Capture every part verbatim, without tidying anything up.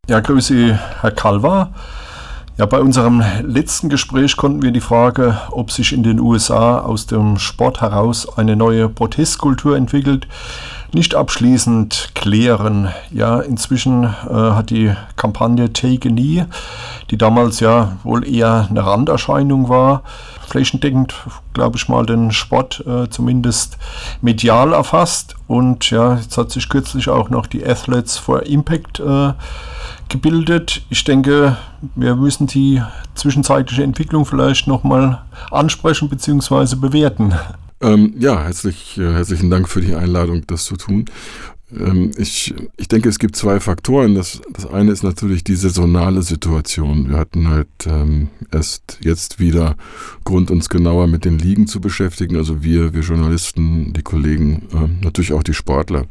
Ja, grüße Herr Kalver. Ja, bei unserem letzten Gespräch konnten wir die Frage, ob sich in den U S A aus dem Sport heraus eine neue Protestkultur entwickelt, nicht abschließend klären. Ja, inzwischen äh, hat die Kampagne Take a Knee, die damals ja wohl eher eine Randerscheinung war, flächendeckend, glaube ich mal, den Sport äh, zumindest medial erfasst. Und ja, jetzt hat sich kürzlich auch noch die Athletes for Impact äh, gebildet. Ich denke, wir müssen die zwischenzeitliche Entwicklung vielleicht nochmal ansprechen bzw. bewerten. Ähm, ja, herzlich, äh, herzlichen Dank für die Einladung, das zu tun. Ähm, ich, ich denke, es gibt zwei Faktoren. Das, das eine ist natürlich die saisonale Situation. Wir hatten halt ähm, erst jetzt wieder Grund, uns genauer mit den Ligen zu beschäftigen. Also wir, wir Journalisten, die Kollegen, äh, natürlich auch die Sportler.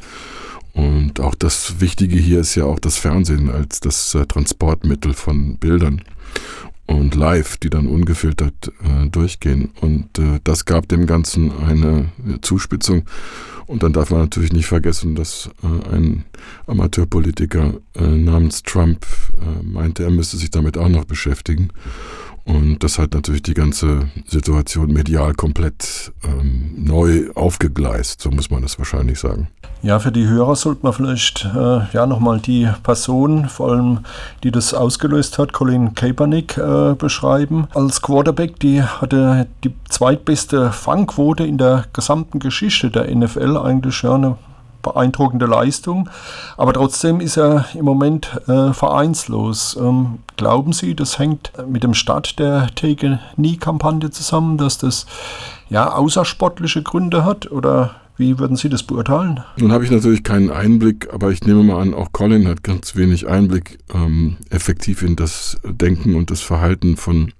Und auch das Wichtige hier ist ja auch das Fernsehen als das äh, Transportmittel von Bildern und live, die dann ungefiltert äh, durchgehen. Und äh, das gab dem Ganzen eine Zuspitzung. Und dann darf man natürlich nicht vergessen, dass äh, ein Amateurpolitiker äh, namens Trump äh, meinte, er müsste sich damit auch noch beschäftigen. Und das hat natürlich die ganze Situation medial komplett ähm, neu aufgegleist, so muss man das wahrscheinlich sagen. Ja, für die Hörer sollte man vielleicht äh, ja nochmal die Person, vor allem die das ausgelöst hat, Colin Kaepernick, äh, beschreiben. Als Quarterback, die hatte die zweitbeste Fangquote in der gesamten Geschichte der N F L, eigentlich ja eine beeindruckende Leistung, aber trotzdem ist er im Moment äh, vereinslos. Ähm, glauben Sie, das hängt mit dem Start der Take a Knee-Kampagne zusammen, dass das ja außersportliche Gründe hat, oder wie würden Sie das beurteilen? Nun habe ich natürlich keinen Einblick, aber ich nehme mal an, auch Colin hat ganz wenig Einblick ähm, effektiv in das Denken und das Verhalten von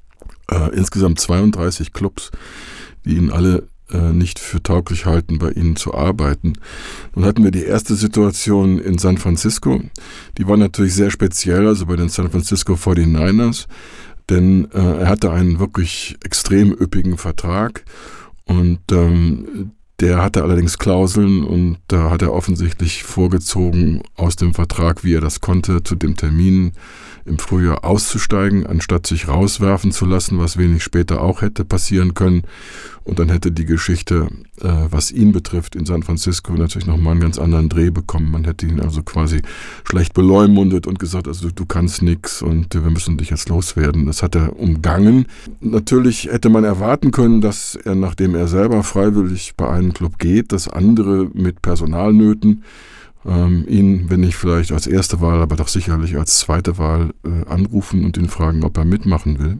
äh, insgesamt zweiunddreißig Clubs, die ihn alle nicht für tauglich halten, bei ihnen zu arbeiten. Nun hatten wir die erste Situation in San Francisco. Die war natürlich sehr speziell, also bei den San Francisco forty-niners, denn äh, er hatte einen wirklich extrem üppigen Vertrag und ähm, der hatte allerdings Klauseln und da hat er offensichtlich vorgezogen, aus dem Vertrag, wie er das konnte, zu dem Termin im Frühjahr auszusteigen, anstatt sich rauswerfen zu lassen, was wenig später auch hätte passieren können. Und dann hätte die Geschichte, äh, was ihn betrifft, in San Francisco natürlich nochmal einen ganz anderen Dreh bekommen. Man hätte ihn also quasi schlecht beleumundet und gesagt, also du kannst nichts und wir müssen dich jetzt loswerden. Das hat er umgangen. Natürlich hätte man erwarten können, dass er, nachdem er selber freiwillig bei einem Club geht, dass andere mit Personalnöten Ähm, ihn, wenn nicht vielleicht als erste Wahl, aber doch sicherlich als zweite Wahl äh, anrufen und ihn fragen, ob er mitmachen will.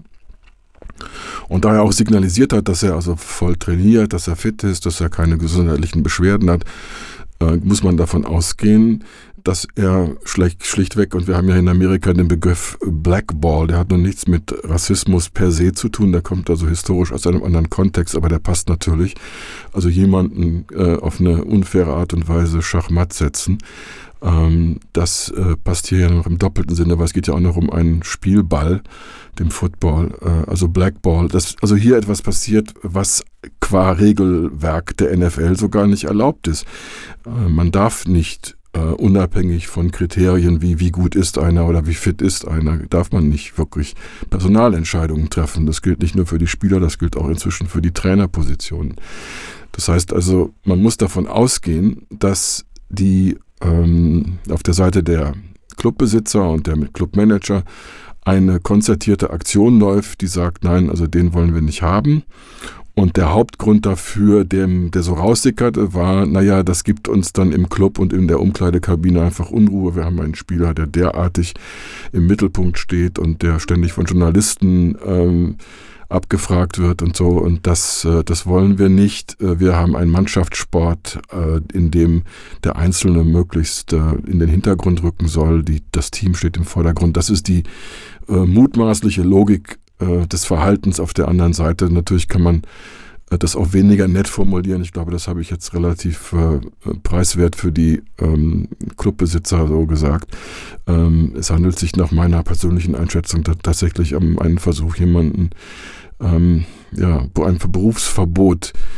Und da er auch signalisiert hat, dass er also voll trainiert, dass er fit ist, dass er keine gesundheitlichen Beschwerden hat, äh, muss man davon ausgehen, dass er schlicht, schlichtweg, und wir haben ja in Amerika den Begriff Blackball, der hat noch nichts mit Rassismus per se zu tun, der kommt also historisch aus einem anderen Kontext, aber der passt natürlich. Also jemanden äh, auf eine unfaire Art und Weise Schachmatt setzen, ähm, das äh, passt hier ja noch im doppelten Sinne, weil es geht ja auch noch um einen Spielball, dem Football, äh, also Blackball. Das, also hier etwas passiert, was qua Regelwerk der N F L sogar nicht erlaubt ist. Äh, man darf nicht Uh, unabhängig von Kriterien wie wie gut ist einer oder wie fit ist einer, darf man nicht wirklich Personalentscheidungen treffen. Das gilt nicht nur für die Spieler, das gilt auch inzwischen für die Trainerpositionen. Das heißt also, man muss davon ausgehen, dass die ähm, auf der Seite der Clubbesitzer und der Clubmanager eine konzertierte Aktion läuft, die sagt, nein, also den wollen wir nicht haben. Und der Hauptgrund dafür, dem, der so raussickerte, war, naja, das gibt uns dann im Club und in der Umkleidekabine einfach Unruhe. Wir haben einen Spieler, der derartig im Mittelpunkt steht und der ständig von Journalisten ähm, abgefragt wird und so. Und das, äh, das wollen wir nicht. Wir haben einen Mannschaftssport, äh, in dem der Einzelne möglichst äh, in den Hintergrund rücken soll. Die, das Team steht im Vordergrund. Das ist die äh, mutmaßliche Logik des Verhaltens auf der anderen Seite. Natürlich kann man das auch weniger nett formulieren. Ich glaube, das habe ich jetzt relativ äh, preiswert für die ähm, Clubbesitzer so gesagt. Ähm, es handelt sich nach meiner persönlichen Einschätzung t- tatsächlich um einen Versuch, jemanden ähm, ja, ein Berufsverbot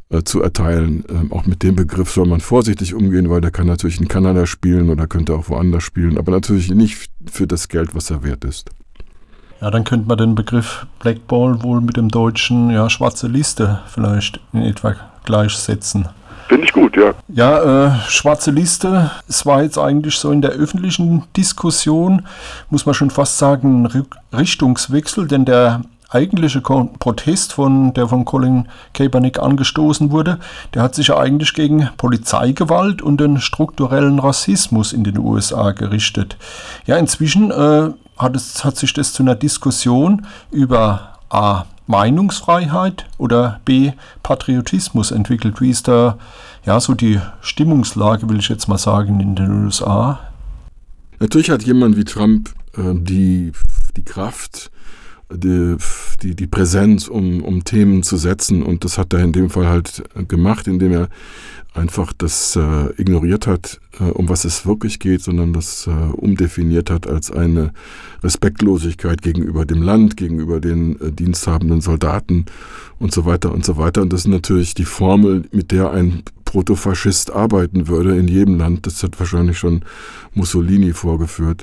äh, zu erteilen. Ähm, auch mit dem Begriff soll man vorsichtig umgehen, weil der kann natürlich in Kanada spielen oder könnte auch woanders spielen, aber natürlich nicht für das Geld, was er wert ist. Ja, dann könnte man den Begriff Blackball wohl mit dem deutschen, ja, schwarze Liste vielleicht in etwa gleichsetzen. Finde ich gut, ja. Ja, äh, schwarze Liste, es war jetzt eigentlich so in der öffentlichen Diskussion, muss man schon fast sagen, ein Richtungswechsel, denn der eigentliche Protest, von, der von Colin Kaepernick angestoßen wurde, der hat sich ja eigentlich gegen Polizeigewalt und den strukturellen Rassismus in den U S A gerichtet. Ja, inzwischen äh, hat, es, hat sich das zu einer Diskussion über A. Meinungsfreiheit oder B. Patriotismus entwickelt. Wie ist da ja so die Stimmungslage, will ich jetzt mal sagen, in den U S A? Natürlich hat jemand wie Trump äh, die, die Kraft, die, die, die Präsenz, um, um Themen zu setzen, und das hat er in dem Fall halt gemacht, indem er einfach das äh, ignoriert hat, äh, um was es wirklich geht, sondern das äh, umdefiniert hat als eine Respektlosigkeit gegenüber dem Land, gegenüber den äh, diensthabenden Soldaten und so weiter und so weiter. Und das ist natürlich die Formel, mit der ein Protofaschist arbeiten würde in jedem Land. Das hat wahrscheinlich schon Mussolini vorgeführt.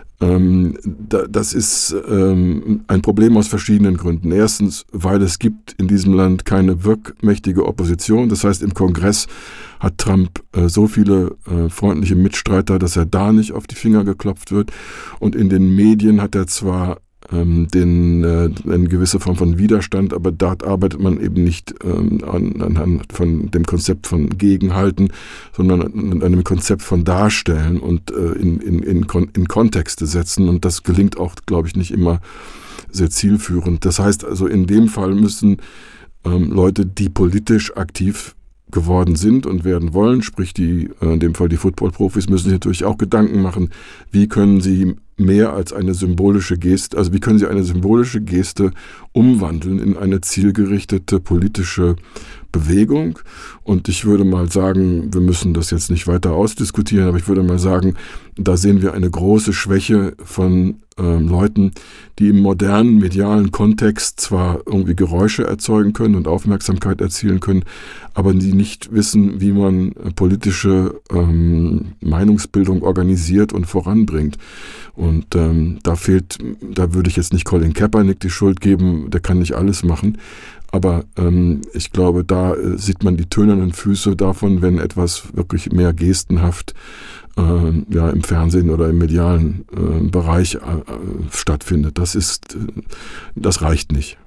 Ähm, da, das ist ähm, ein Problem aus verschiedenen Gründen. Erstens, weil es gibt in diesem Land keine wirkmächtige Opposition. Das heißt, im Kongress hat Trump äh, so viele äh, freundliche Mitstreiter, dass er da nicht auf die Finger geklopft wird. Und in den Medien hat er zwar ähm, den, äh, eine gewisse Form von Widerstand, aber dort arbeitet man eben nicht ähm, an, anhand von dem Konzept von Gegenhalten, sondern an einem Konzept von Darstellen und äh, in, in, in, in Kontexte setzen. Und das gelingt auch, glaube ich, nicht immer sehr zielführend. Das heißt also, in dem Fall müssen ähm, Leute, die politisch aktiv geworden sind und werden wollen, sprich die, in dem Fall die Football-Profis, müssen sich natürlich auch Gedanken machen, wie können sie mehr als eine symbolische Geste, also wie können sie eine symbolische Geste umwandeln in eine zielgerichtete politische Bewegung. Und ich würde mal sagen, wir müssen das jetzt nicht weiter ausdiskutieren, aber ich würde mal sagen, da sehen wir eine große Schwäche von äh, Leuten, die im modernen medialen Kontext zwar irgendwie Geräusche erzeugen können und Aufmerksamkeit erzielen können, aber die nicht wissen, wie man äh, politische ähm, Meinungsbildung organisiert und voranbringt. Und ähm, da fehlt, da würde ich jetzt nicht Colin Kaepernick die Schuld geben, der kann nicht alles machen. Aber ähm, ich glaube, da äh, sieht man die tönernen Füße davon, wenn etwas wirklich mehr gestenhaft äh, ja, im Fernsehen oder im medialen äh, Bereich äh, stattfindet. Das ist, äh, das reicht nicht.